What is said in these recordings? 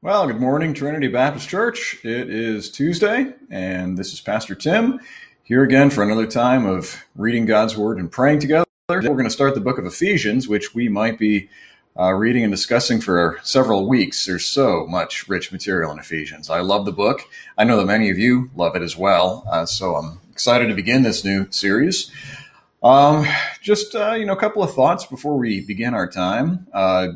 Well, good morning, Trinity Baptist Church. It is Tuesday, and this is Pastor Tim here again for another time of reading God's Word and praying together. We're going to start the book of Ephesians, which we might be reading and discussing for several weeks. There's so much rich material in Ephesians. I love the book. I know that many of you love it as well, so I'm excited to begin this new series. A couple of thoughts before we begin our time.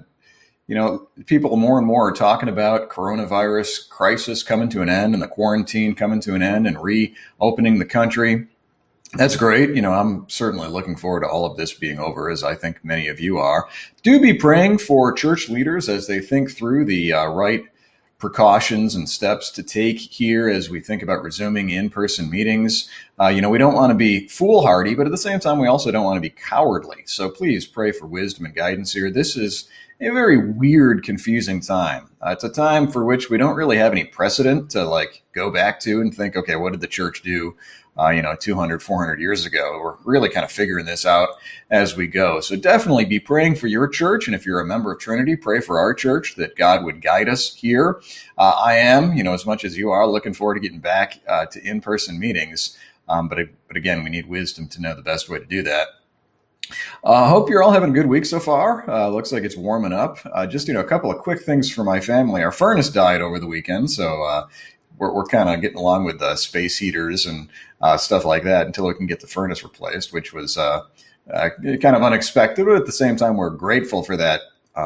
People more and more are talking about coronavirus crisis coming to an end and the quarantine coming to an end and reopening the country. That's great. I'm certainly looking forward to all of this being over, as I think many of you are. Do be praying for church leaders as they think through the right precautions and steps to take here as we think about resuming in-person meetings. We don't want to be foolhardy, but at the same time, we also don't want to be cowardly. So please pray for wisdom and guidance here. This is a very weird, confusing time. It's a time for which we don't really have any precedent to go back to and think, okay, what did the church do, 200, 400 years ago? We're really kind of figuring this out as we go. So definitely be praying for your church. And if you're a member of Trinity, pray for our church that God would guide us here. I am, as much as you are, looking forward to getting back to in-person meetings. But again, we need wisdom to know the best way to do that. Hope you're all having a good week so far. Looks like it's warming up. A couple of quick things for my family. Our furnace died over the weekend, so we're kind of getting along with space heaters and stuff like that until we can get the furnace replaced, which was kind of unexpected. But at the same time, we're grateful for that,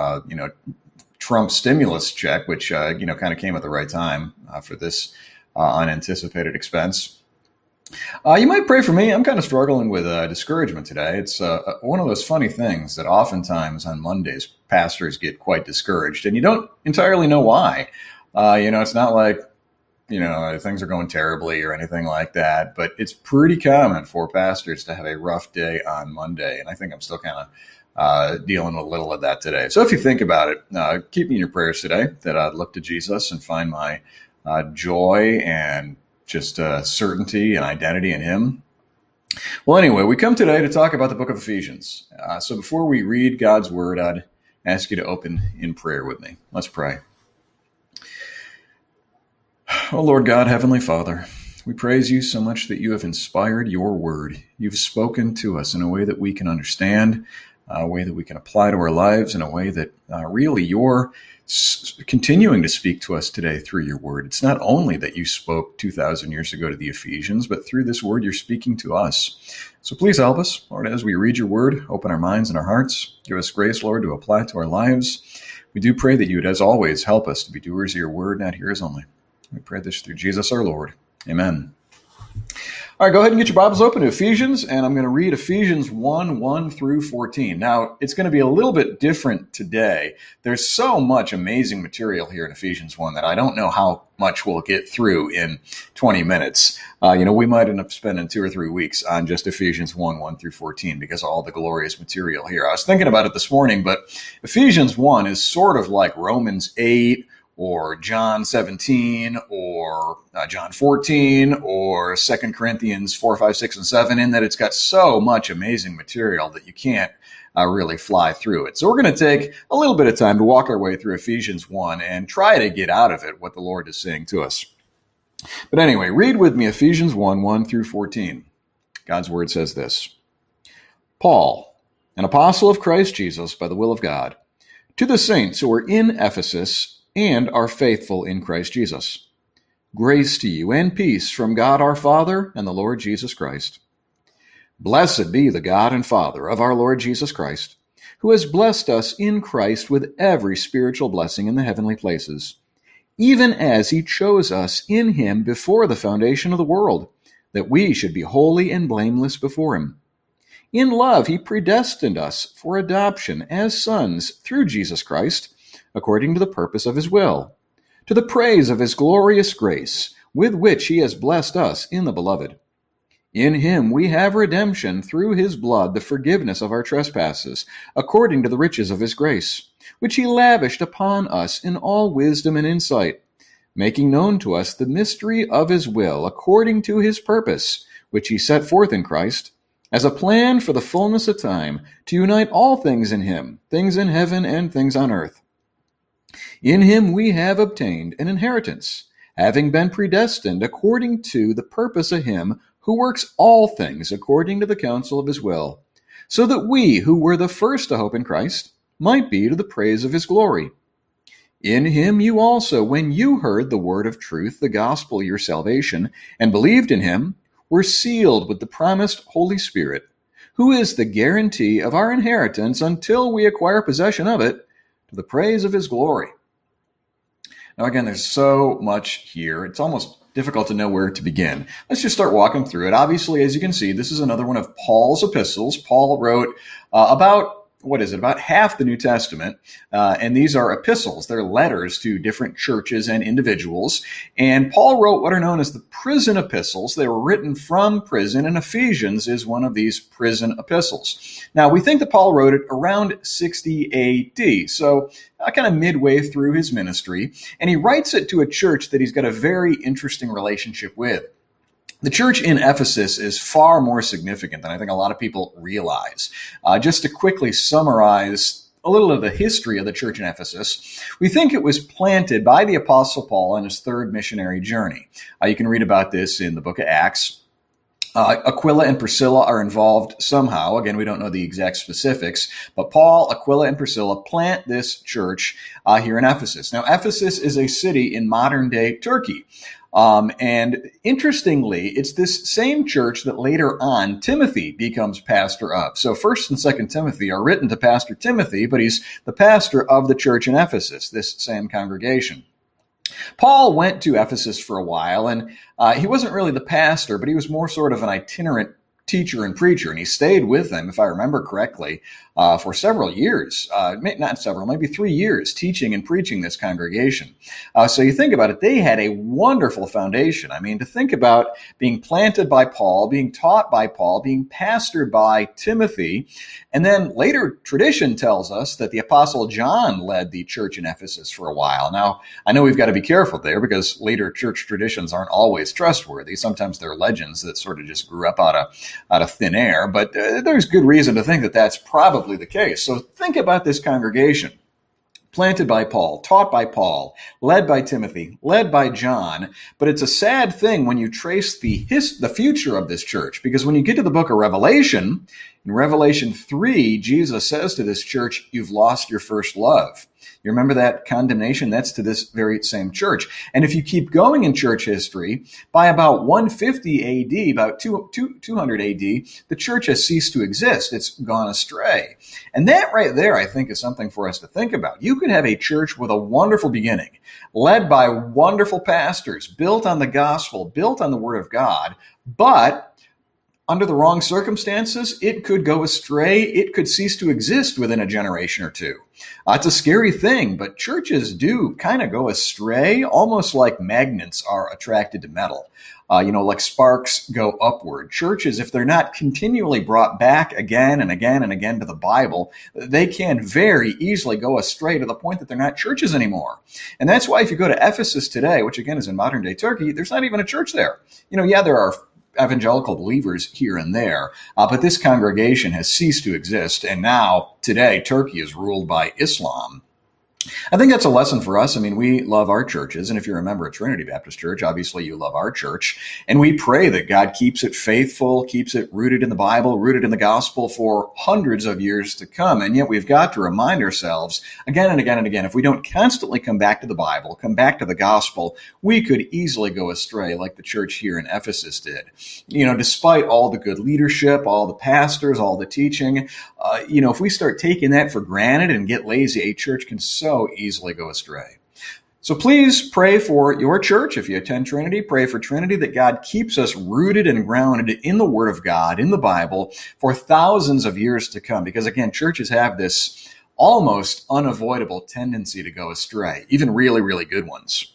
Trump stimulus check, which kind of came at the right time for this unanticipated expense. You might pray for me. I'm kind of struggling with discouragement today. It's one of those funny things that oftentimes on Mondays, pastors get quite discouraged, and you don't entirely know why. It's not like, things are going terribly or anything like that, but it's pretty common for pastors to have a rough day on Monday, and I think I'm still kind of dealing with a little of that today. So if you think about it, keep me in your prayers today, that I'd look to Jesus and find my joy and just certainty and identity in him. Well, anyway, we come today to talk about the book of Ephesians. So before we read God's word, I'd ask you to open in prayer with me. Let's pray. Oh, Lord God, Heavenly Father, we praise you so much that you have inspired your word. You've spoken to us in a way that we can understand, a way that we can apply to our lives, in a way that really you're continuing to speak to us today through your word. It's not only that you spoke 2,000 years ago to the Ephesians, but through this word, you're speaking to us. So please help us, Lord, as we read your word, open our minds and our hearts. Give us grace, Lord, to apply it to our lives. We do pray that you would, as always, help us to be doers of your word, not hearers only. We pray this through Jesus our Lord. Amen. All right, go ahead and get your Bibles open to Ephesians, and I'm going to read Ephesians 1 through 14. Now, it's going to be a little bit different today. There's so much amazing material here in Ephesians 1 that I don't know how much we'll get through in 20 minutes. We might end up spending 2 or 3 weeks on just Ephesians 1 through 14 because of all the glorious material here. I was thinking about it this morning, but Ephesians 1 is sort of like Romans 8, or John 17, or John 14, or 2 Corinthians 4, 5, 6, and 7, in that it's got so much amazing material that you can't really fly through it. So we're going to take a little bit of time to walk our way through Ephesians 1 and try to get out of it what the Lord is saying to us. But anyway, read with me Ephesians 1 through 14. God's word says this: Paul, an apostle of Christ Jesus by the will of God, to the saints who are in Ephesus and are faithful in Christ Jesus. Grace to you and peace from God our Father and the Lord Jesus Christ. Blessed be the God and Father of our Lord Jesus Christ, who has blessed us in Christ with every spiritual blessing in the heavenly places, even as he chose us in him before the foundation of the world, that we should be holy and blameless before him. In love he predestined us for adoption as sons through Jesus Christ, according to the purpose of his will, to the praise of his glorious grace, with which he has blessed us in the Beloved. In him we have redemption through his blood, the forgiveness of our trespasses, according to the riches of his grace, which he lavished upon us in all wisdom and insight, making known to us the mystery of his will, according to his purpose, which he set forth in Christ, as a plan for the fullness of time, to unite all things in him, things in heaven and things on earth. In him we have obtained an inheritance, having been predestined according to the purpose of him who works all things according to the counsel of his will, so that we who were the first to hope in Christ might be to the praise of his glory. In him you also, when you heard the word of truth, the gospel of your salvation, and believed in him, were sealed with the promised Holy Spirit, who is the guarantee of our inheritance until we acquire possession of it, to the praise of his glory. Now again, there's so much here. It's almost difficult to know where to begin. Let's just start walking through it. Obviously, as you can see, this is another one of Paul's epistles. Paul wrote about half the New Testament, and these are epistles. They're letters to different churches and individuals, and Paul wrote what are known as the prison epistles. They were written from prison, and Ephesians is one of these prison epistles. Now, we think that Paul wrote it around 60 A.D., so kind of midway through his ministry, and he writes it to a church that he's got a very interesting relationship with. The church in Ephesus is far more significant than I think a lot of people realize. Just to quickly summarize a little of the history of the church in Ephesus, we think it was planted by the Apostle Paul on his third missionary journey. You can read about this in the book of Acts. Aquila and Priscilla are involved somehow. Again, we don't know the exact specifics, but Paul, Aquila, and Priscilla plant this church here in Ephesus. Now, Ephesus is a city in modern-day Turkey. And interestingly, it's this same church that later on Timothy becomes pastor of. So 1st and 2nd Timothy are written to Pastor Timothy, but he's the pastor of the church in Ephesus, this same congregation. Paul went to Ephesus for a while, and he wasn't really the pastor, but he was more sort of an itinerant teacher and preacher, and he stayed with them, if I remember correctly, for several years, maybe 3 years, teaching and preaching this congregation. So you think about it, they had a wonderful foundation. I mean, to think about being planted by Paul, being taught by Paul, being pastored by Timothy, and then later tradition tells us that the Apostle John led the church in Ephesus for a while. Now, I know we've got to be careful there because later church traditions aren't always trustworthy. Sometimes they're legends that sort of just grew up out of thin air, but there's good reason to think that that's probably the case. So think about this congregation. Planted by Paul, taught by Paul, led by Timothy, led by John. But it's a sad thing when you trace the future of this church, because when you get to the book of Revelation, in Revelation 3, Jesus says to this church, "You've lost your first love." You remember that condemnation? That's to this very same church. And if you keep going in church history, by about 150 AD, about 200 AD, the church has ceased to exist. It's gone astray. And that right there, I think, is something for us to think about. You could have a church with a wonderful beginning, led by wonderful pastors, built on the gospel, built on the word of God, but under the wrong circumstances, it could go astray. It could cease to exist within a generation or two. It's a scary thing, but churches do kind of go astray, almost like magnets are attracted to metal. Like sparks go upward. Churches, if they're not continually brought back again and again and again to the Bible, they can very easily go astray to the point that they're not churches anymore. And that's why if you go to Ephesus today, which again is in modern day Turkey, there's not even a church there. There are evangelical believers here and there, but this congregation has ceased to exist, and now, today, Turkey is ruled by Islam. I think that's a lesson for us. I mean, we love our churches, and if you're a member of Trinity Baptist Church, obviously you love our church, and we pray that God keeps it faithful, keeps it rooted in the Bible, rooted in the gospel for hundreds of years to come, and yet we've got to remind ourselves again and again and again, if we don't constantly come back to the Bible, come back to the gospel, we could easily go astray like the church here in Ephesus did. Despite all the good leadership, all the pastors, all the teaching, if we start taking that for granted and get lazy, a church can so easily go astray. So please pray for your church. If you attend Trinity, pray for Trinity, that God keeps us rooted and grounded in the Word of God, in the Bible, for thousands of years to come. Because again, churches have this almost unavoidable tendency to go astray, even really, really good ones.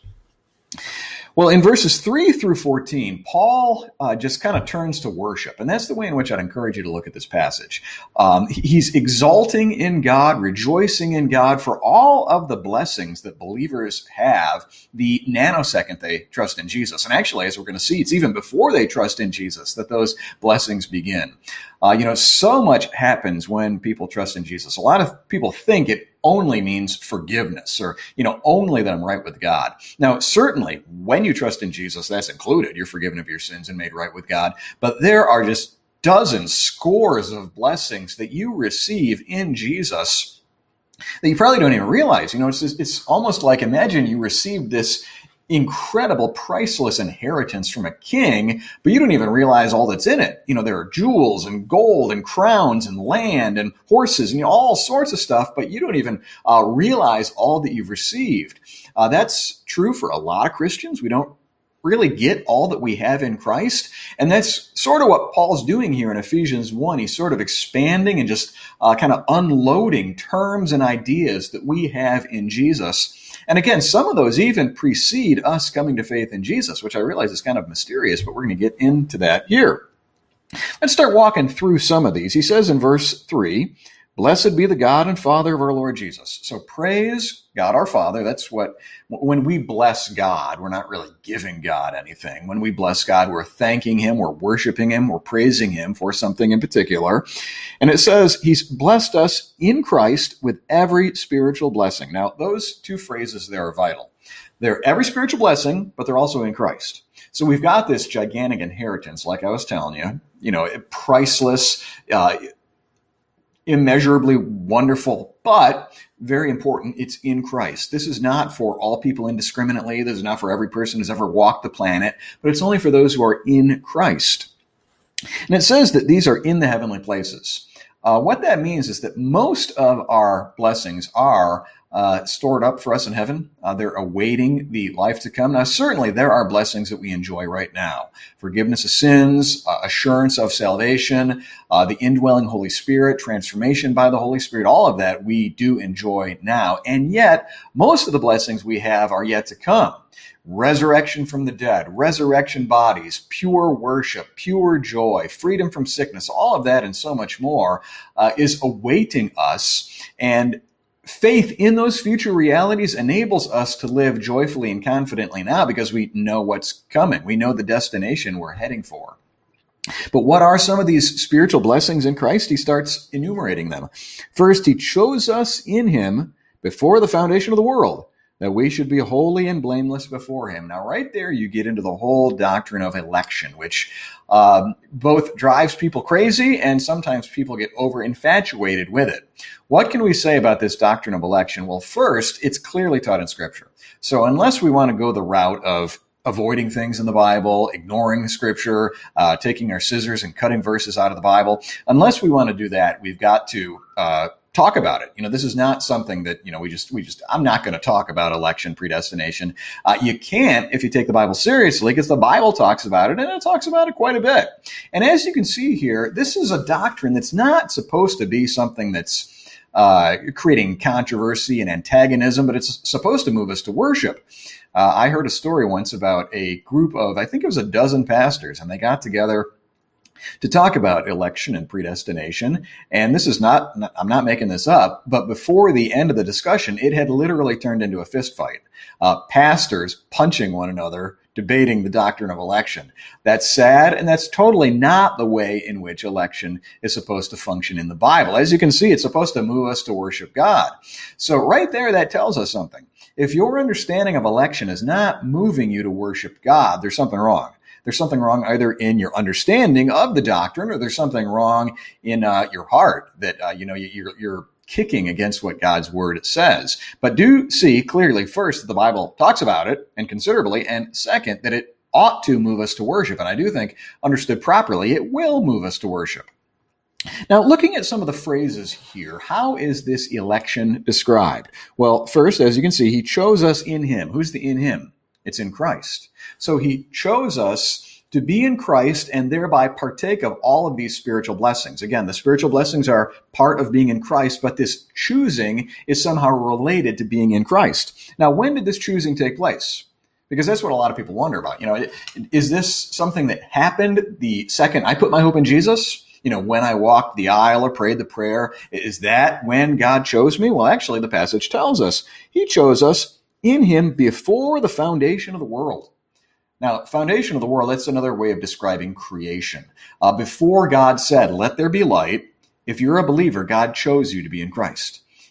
Well, in verses 3 through 14, Paul just kind of turns to worship, and that's the way in which I'd encourage you to look at this passage. He's exalting in God, rejoicing in God for all of the blessings that believers have the nanosecond they trust in Jesus. And actually, as we're going to see, it's even before they trust in Jesus that those blessings begin. So much happens when people trust in Jesus. A lot of people think it only means forgiveness, or, only that I'm right with God. Now, certainly when you trust in Jesus, that's included. You're forgiven of your sins and made right with God. But there are just dozens, scores of blessings that you receive in Jesus that you probably don't even realize. It's almost like, imagine you received this incredible, priceless inheritance from a king, but you don't even realize all that's in it. There are jewels and gold and crowns and land and horses and all sorts of stuff, but you don't even realize all that you've received. That's true for a lot of Christians. We don't really get all that we have in Christ. And that's sort of what Paul's doing here in Ephesians 1. He's sort of expanding and just kind of unloading terms and ideas that we have in Jesus. And again, some of those even precede us coming to faith in Jesus, which I realize is kind of mysterious, but we're going to get into that here. Let's start walking through some of these. He says in verse 3, "Blessed be the God and Father of our Lord Jesus." So praise God our Father. That's when we bless God, we're not really giving God anything. When we bless God, we're thanking him, we're worshiping him, we're praising him for something in particular. And it says he's blessed us in Christ with every spiritual blessing. Now, those two phrases there are vital. They're every spiritual blessing, but they're also in Christ. So we've got this gigantic inheritance, like I was telling you, priceless, immeasurably wonderful, but very important, it's in Christ. This is not for all people indiscriminately. This is not for every person who's ever walked the planet, but it's only for those who are in Christ. And it says that these are in the heavenly places. What that means is that most of our blessings are stored up for us in heaven. They're awaiting the life to come. Now, certainly there are blessings that we enjoy right now. Forgiveness of sins, assurance of salvation, the indwelling Holy Spirit, transformation by the Holy Spirit, all of that we do enjoy now. And yet, most of the blessings we have are yet to come. Resurrection from the dead, resurrection bodies, pure worship, pure joy, freedom from sickness, all of that and so much more is awaiting us. And faith in those future realities enables us to live joyfully and confidently now because we know what's coming. We know the destination we're heading for. But what are some of these spiritual blessings in Christ? He starts enumerating them. First, he chose us in him before the foundation of the world, that we should be holy and blameless before him. Now, right there, you get into the whole doctrine of election, which both drives people crazy and sometimes people get over-infatuated with it. What can we say about this doctrine of election? Well, first, it's clearly taught in Scripture. So unless we want to go the route of avoiding things in the Bible, ignoring Scripture, taking our scissors and cutting verses out of the Bible, unless we want to do that, we've got to talk about it. This is not something that, I'm not going to talk about election predestination. You can't if you take the Bible seriously, because the Bible talks about it, and it talks about it quite a bit. And as you can see here, this is a doctrine that's not supposed to be something that's creating controversy and antagonism, but it's supposed to move us to worship. I heard a story once about a group of, I think it was a dozen pastors, and they got together to talk about election and predestination. And this is not, I'm not making this up, but before the end of the discussion, it had literally turned into a fist fight. Pastors punching one another, debating the doctrine of election. That's sad, and that's totally not the way in which election is supposed to function in the Bible. As you can see, it's supposed to move us to worship God. So right there, that tells us something. If your understanding of election is not moving you to worship God, there's something wrong. There's something wrong either in your understanding of the doctrine, or there's something wrong in your heart that you're kicking against what God's word says. But do see clearly, first, that the Bible talks about it, and considerably, and second, that it ought to move us to worship. And I do think, understood properly, it will move us to worship. Now, looking at some of the phrases here, how is this election described? Well, first, as you can see, he chose us in him. Who's the in him? It's in Christ. So he chose us to be in Christ and thereby partake of all of these spiritual blessings. Again, the spiritual blessings are part of being in Christ, but this choosing is somehow related to being in Christ. Now, when did this choosing take place? Because that's what a lot of people wonder about. Is this something that happened the second I put my hope in Jesus? When I walked the aisle or prayed the prayer, is that when God chose me? Well, actually, the passage tells us he chose us in him before the foundation of the world. Now, foundation of the world, that's another way of describing creation. Before God said, let there be light, if you're a believer, God chose you to be in Christ.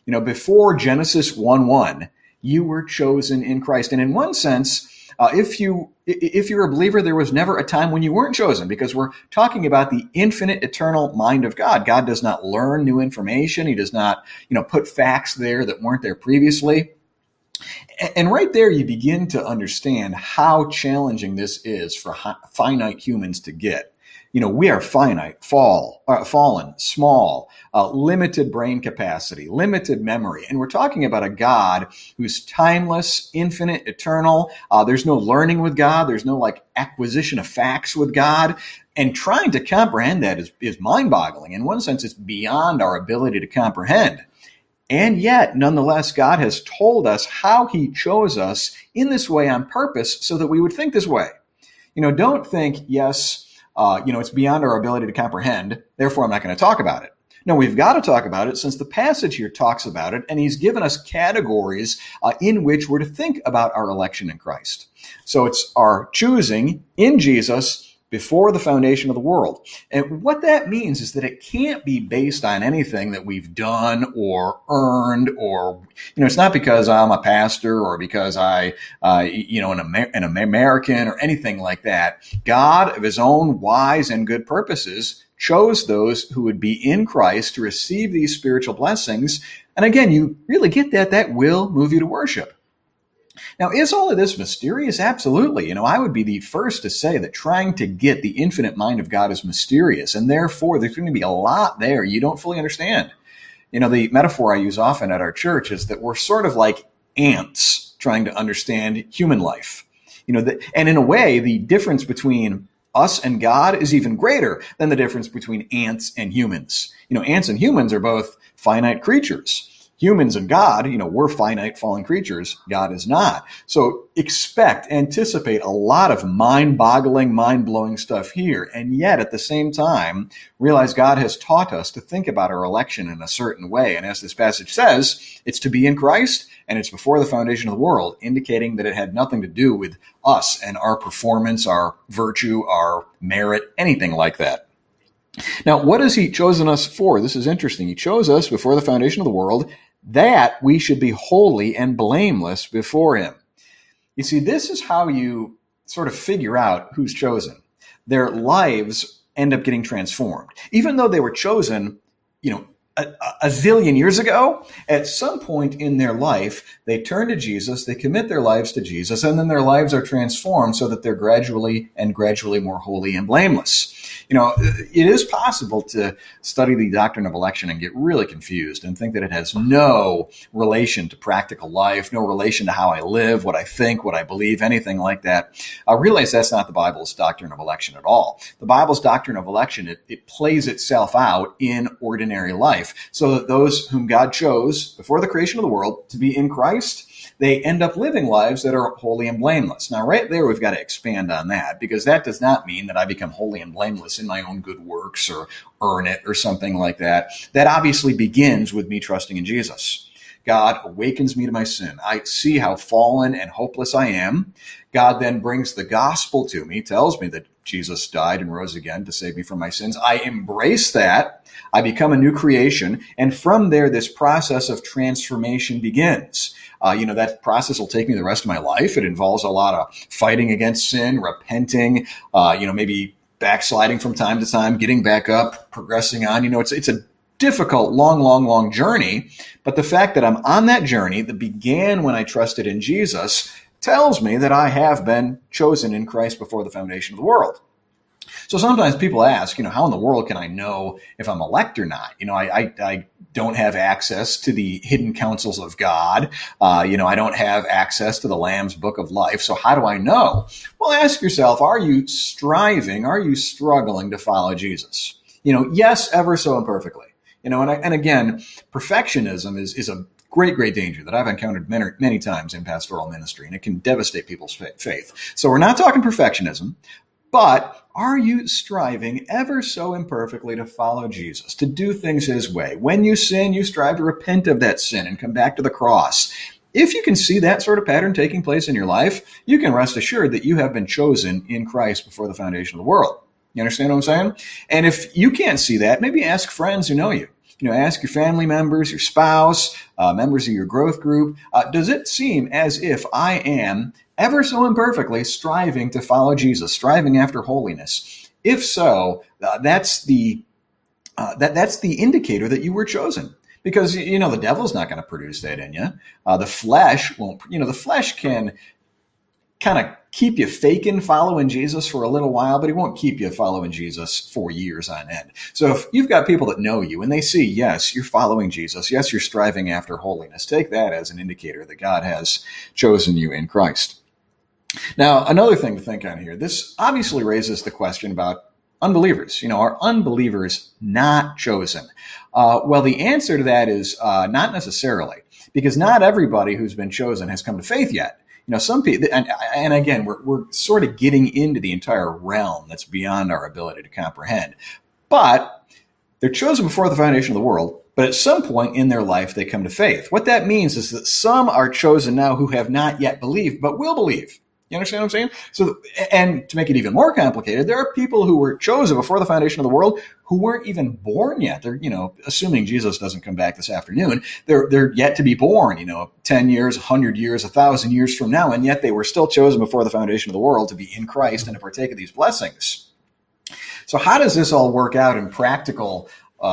Before Genesis 1:1, you were chosen in Christ. And in one sense, if you're a believer, there was never a time when you weren't chosen, because we're talking about the infinite, eternal mind of God. God does not learn new information. He does not, put facts there that weren't there previously. And right there, you begin to understand how challenging this is for finite humans to get. We are finite, fallen, small, limited brain capacity, limited memory. And we're talking about a God who's timeless, infinite, eternal. There's no learning with God. There's no acquisition of facts with God. And trying to comprehend that is mind-boggling. In one sense, it's beyond our ability to comprehend. And yet, nonetheless, God has told us how he chose us in this way on purpose so that we would think this way. Don't think, yes, it's beyond our ability to comprehend, therefore I'm not going to talk about it. No, we've got to talk about it since the passage here talks about it, and he's given us categories in which we're to think about our election in Christ. So it's our choosing in Jesus before the foundation of the world. And what that means is that it can't be based on anything that we've done or earned, or, it's not because I'm a pastor or because an American or anything like that. God, of his own wise and good purposes, chose those who would be in Christ to receive these spiritual blessings. And again, you really get that will move you to worship. Now, is all of this mysterious? Absolutely. I would be the first to say that trying to get the infinite mind of God is mysterious, and therefore there's going to be a lot there you don't fully understand. The metaphor I use often at our church is that we're sort of like ants trying to understand human life. And in a way, the difference between us and God is even greater than the difference between ants and humans. Ants and humans are both finite creatures. Humans and God, we're finite, fallen creatures. God is not. So anticipate a lot of mind-boggling, mind-blowing stuff here. And yet, at the same time, realize God has taught us to think about our election in a certain way. And as this passage says, it's to be in Christ, and it's before the foundation of the world, indicating that it had nothing to do with us and our performance, our virtue, our merit, anything like that. Now, what has he chosen us for? This is interesting. He chose us before the foundation of the world, that we should be holy and blameless before him. You see, this is how you sort of figure out who's chosen. Their lives end up getting transformed. Even though they were chosen, a zillion years ago, at some point in their life, they turn to Jesus, they commit their lives to Jesus, and then their lives are transformed so that they're gradually more holy and blameless. It is possible to study the doctrine of election and get really confused and think that it has no relation to practical life, no relation to how I live, what I think, what I believe, anything like that. I realize that's not the Bible's doctrine of election at all. The Bible's doctrine of election, it plays itself out in ordinary life, so that those whom God chose before the creation of the world to be in Christ, they end up living lives that are holy and blameless. Now, right there, we've got to expand on that, because that does not mean that I become holy and blameless in my own good works or earn it or something like that. That obviously begins with me trusting in Jesus. God awakens me to my sin. I see how fallen and hopeless I am. God then brings the gospel to me, tells me that Jesus died and rose again to save me from my sins. I embrace that. I become a new creation. And from there, this process of transformation begins. That process will take me the rest of my life. It involves a lot of fighting against sin, repenting, maybe backsliding from time to time, getting back up, progressing on. It's a difficult, long journey. But the fact that I'm on that journey that began when I trusted in Jesus tells me that I have been chosen in Christ before the foundation of the world. So sometimes people ask, how in the world can I know if I'm elect or not? I don't have access to the hidden counsels of God. I don't have access to the Lamb's Book of Life. So how do I know? Well, ask yourself, are you struggling to follow Jesus? Yes, ever so imperfectly. And again, perfectionism is a great danger that I've encountered many times in pastoral ministry, and it can devastate people's faith. So we're not talking perfectionism, but are you striving ever so imperfectly to follow Jesus, to do things his way? When you sin, you strive to repent of that sin and come back to the cross. If you can see that sort of pattern taking place in your life, you can rest assured that you have been chosen in Christ before the foundation of the world. You understand what I'm saying? And if you can't see that, maybe ask friends who know you. Ask your family members, your spouse, members of your growth group. Does it seem as if I am ever so imperfectly striving to follow Jesus, striving after holiness? If so, that's the indicator that you were chosen. Because, the devil's not going to produce that in you. The flesh won't, the flesh can kind of keep you faking following Jesus for a little while, but he won't keep you following Jesus for years on end. So if you've got people that know you and they see, yes, you're following Jesus, yes, you're striving after holiness, take that as an indicator that God has chosen you in Christ. Now, another thing to think on here, this obviously raises the question about unbelievers. Are unbelievers not chosen? Well, the answer to that is not necessarily, because not everybody who's been chosen has come to faith yet. Some people, and again, we're sort of getting into the entire realm that's beyond our ability to comprehend. But they're chosen before the foundation of the world, but at some point in their life, they come to faith. What that means is that some are chosen now who have not yet believed, but will believe. You understand what I'm saying? So, and to make it even more complicated, there are people who were chosen before the foundation of the world who weren't even born yet. They're, assuming Jesus doesn't come back this afternoon, they're yet to be born, 10 years, 100 years, 1,000 years from now, and yet they were still chosen before the foundation of the world to be in Christ and to partake of these blessings. So how does this all work out in practical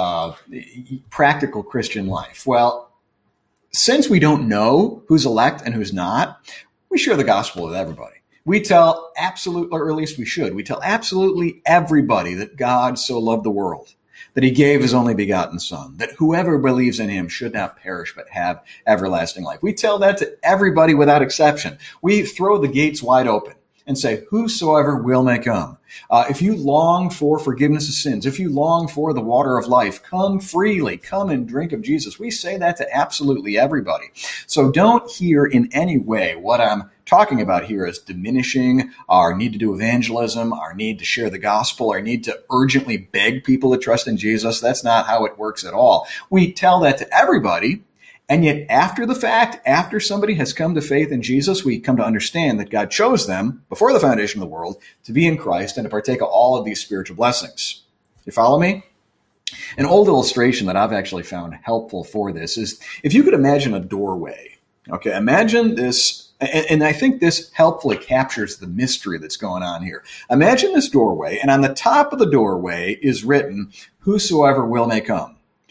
Christian life? Well, since we don't know who's elect and who's not, we share the gospel with everybody. We tell absolutely, or at least we should, we tell absolutely everybody that God so loved the world, that he gave his only begotten son, that whoever believes in him should not perish but have everlasting life. We tell that to everybody without exception. We throw the gates wide open and say, whosoever will may come. If you long for forgiveness of sins, if you long for the water of life, come freely, come and drink of Jesus. We say that to absolutely everybody. So don't hear in any way what I'm talking about here as diminishing our need to do evangelism, our need to share the gospel, our need to urgently beg people to trust in Jesus. That's not how it works at all. We tell that to everybody. And yet after the fact, after somebody has come to faith in Jesus, we come to understand that God chose them before the foundation of the world to be in Christ and to partake of all of these spiritual blessings. You follow me? An old illustration that I've actually found helpful for this is if you could imagine a doorway. Okay, imagine this, and I think this helpfully captures the mystery that's going on here. Imagine this doorway, and on the top of the doorway is written, whosoever will may come.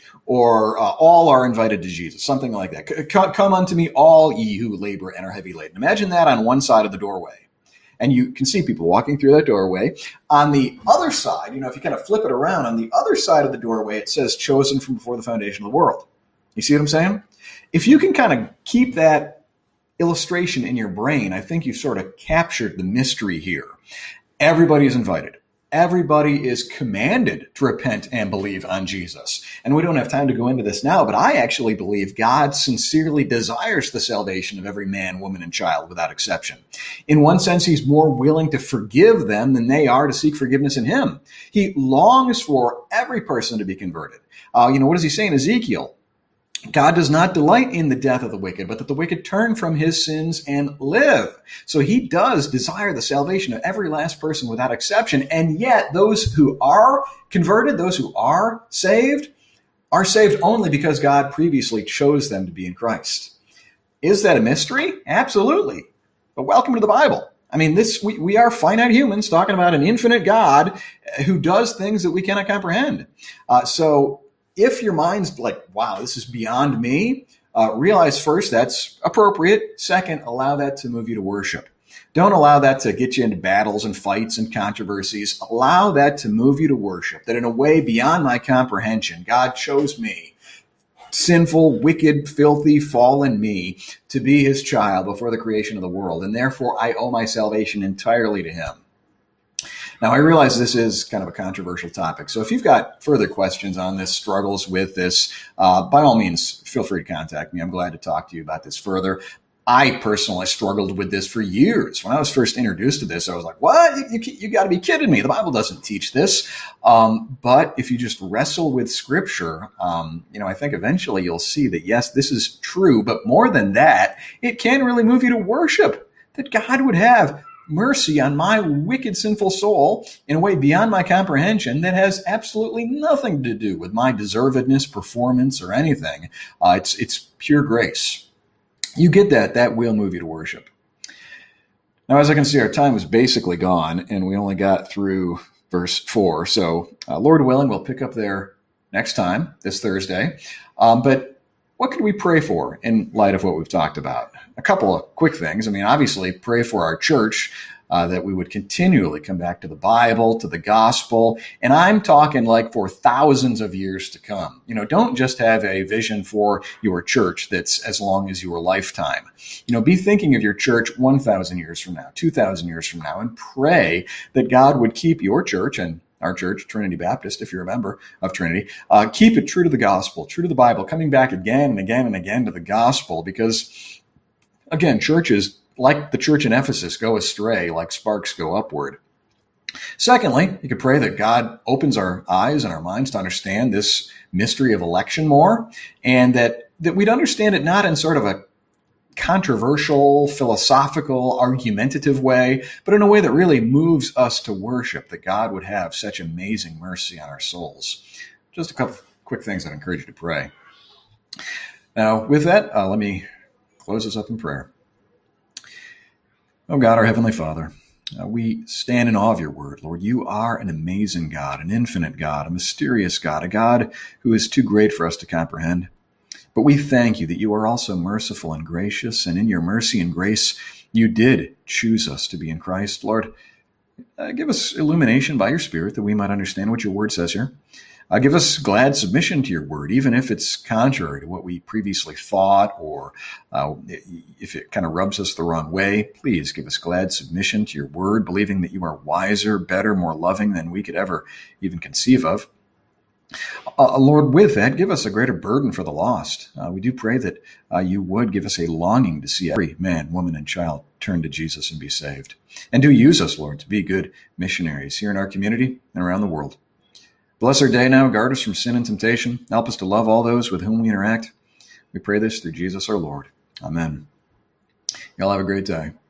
Or all are invited to Jesus, something like that. Come unto me, all ye who labor and are heavy laden. Imagine that on one side of the doorway. And you can see people walking through that doorway. On the other side, if you kind of flip it around, on the other side of the doorway, it says chosen from before the foundation of the world. You see what I'm saying? If you can kind of keep that illustration in your brain, I think you've sort of captured the mystery here. Everybody is invited. Everybody is commanded to repent and believe on Jesus. And we don't have time to go into this now, but I actually believe God sincerely desires the salvation of every man, woman, and child without exception. In one sense, he's more willing to forgive them than they are to seek forgiveness in him. He longs for every person to be converted. What does he say in Ezekiel? God does not delight in the death of the wicked, but that the wicked turn from his sins and live. So he does desire the salvation of every last person without exception. And yet those who are converted, those who are saved only because God previously chose them to be in Christ. Is that a mystery? Absolutely. But welcome to the Bible. I mean, we are finite humans talking about an infinite God who does things that we cannot comprehend. So if your mind's like, wow, this is beyond me, realize first that's appropriate. Second, allow that to move you to worship. Don't allow that to get you into battles and fights and controversies. Allow that to move you to worship, that in a way beyond my comprehension, God chose me, sinful, wicked, filthy, fallen me, to be his child before the creation of the world. And therefore, I owe my salvation entirely to him. Now, I realize this is kind of a controversial topic, so if you've got further questions on this, struggles with this, by all means, feel free to contact me. I'm glad to talk to you about this further. I personally struggled with this for years. When I was first introduced to this, I was like, what? You got to be kidding me. The Bible doesn't teach this. But if you just wrestle with Scripture, I think eventually you'll see that, yes, this is true. But more than that, it can really move you to worship, that God would have mercy on my wicked, sinful soul in a way beyond my comprehension that has absolutely nothing to do with my deservedness, performance, or anything. It's pure grace. You get that. That will move you to worship. Now, as I can see, our time is basically gone, and we only got through verse 4. So, Lord willing, we'll pick up there next time, this Thursday. But what could we pray for in light of what we've talked about? A couple of quick things. I mean, obviously, pray for our church, that we would continually come back to the Bible, to the gospel. And I'm talking like for thousands of years to come. Don't just have a vision for your church that's as long as your lifetime. Be thinking of your church 1,000 years from now, 2,000 years from now, and pray that God would keep your church and our church, Trinity Baptist, if you're a member of Trinity, keep it true to the gospel, true to the Bible, coming back again and again and again to the gospel. Because, again, churches, like the church in Ephesus, go astray like sparks go upward. Secondly, you could pray that God opens our eyes and our minds to understand this mystery of election more, and that we'd understand it not in sort of a controversial, philosophical, argumentative way, but in a way that really moves us to worship, that God would have such amazing mercy on our souls. Just a couple quick things I'd encourage you to pray. Now, with that, let me close this up in prayer. Oh God, our Heavenly Father, we stand in awe of your word, Lord. You are an amazing God, an infinite God, a mysterious God, a God who is too great for us to comprehend. But we thank you that you are also merciful and gracious, and in your mercy and grace, you did choose us to be in Christ. Lord, give us illumination by your Spirit that we might understand what your word says here. Give us glad submission to your word, even if it's contrary to what we previously thought, or if it kind of rubs us the wrong way. Please give us glad submission to your word, believing that you are wiser, better, more loving than we could ever even conceive of. Lord, with that, give us a greater burden for the lost. We do pray that you would give us a longing to see every man, woman, and child turn to Jesus and be saved. And do use us, Lord, to be good missionaries here in our community and around the world. Bless our day now. Guard us from sin and temptation. Help us to love all those with whom we interact. We pray this through Jesus our Lord. Amen. Y'all have a great day.